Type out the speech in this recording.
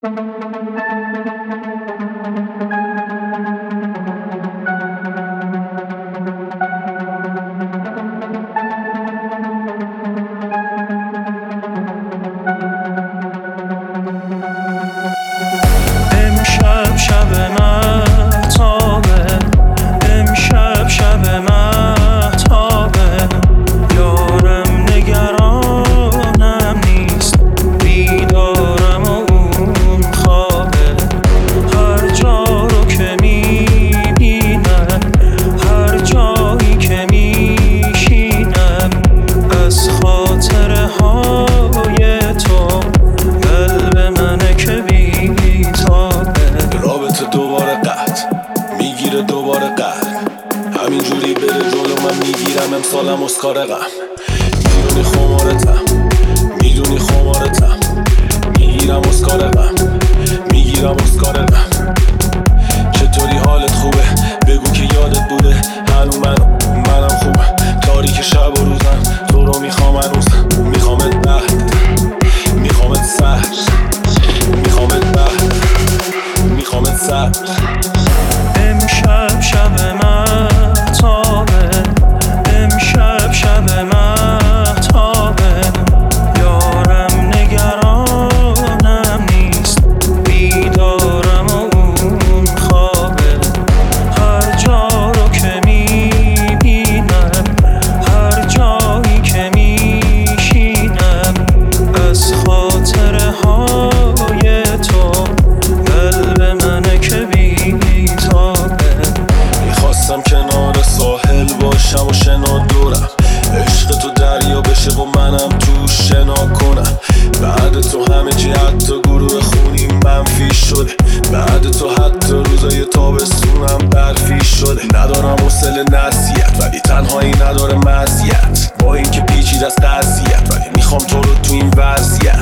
امشب شب مهتابه، امشب شب مهتابه، یارم نگرانم نیست، بیدارم و اون خوابه. هر جا رو که میبینم، هر جایی که میشینم، از خاطره های تو قلب منه که بیتابه. رابطه دوباره قطع میگیره دوباره قلب، همینجوری بره جلو من میگیرم امسالم اسکار غم. میدونی خمارتم، میدونی خمارتم، میگیرم اسکار غم، میگیرم اسکار غم. چطوری حالت خوبه؟ بگو که یادت بوده هنو منم خوبه. تاریک شب و روزم تو رو میخوام هنوز، میخوامت بعد، میخوامت سهر، میخوامت بعد، میخوامت سهر. امشب شب مهتابه، امشب شب مهتابه، یارم نگرانم نیست، بیدارم و اون خوابه. هر جا رو که میبینم، هر جایی که میشینم، از خاطره های تو قلب منه که بیتابه. میخواستم کنار ساحل باشم و شنا دورم، عشق تو دریا بشه و منم تو شنا کنم. بعد تو همه چی حتی گروه خونی منفی شده، بعد تو حتی روزای تابستونم برفی شده. ندارم حوصله نصیحت ولی تنهایی نداره مزیت، با اینکه پیچیده از قضیت ولی میخوام تو رو تو این وضعیت.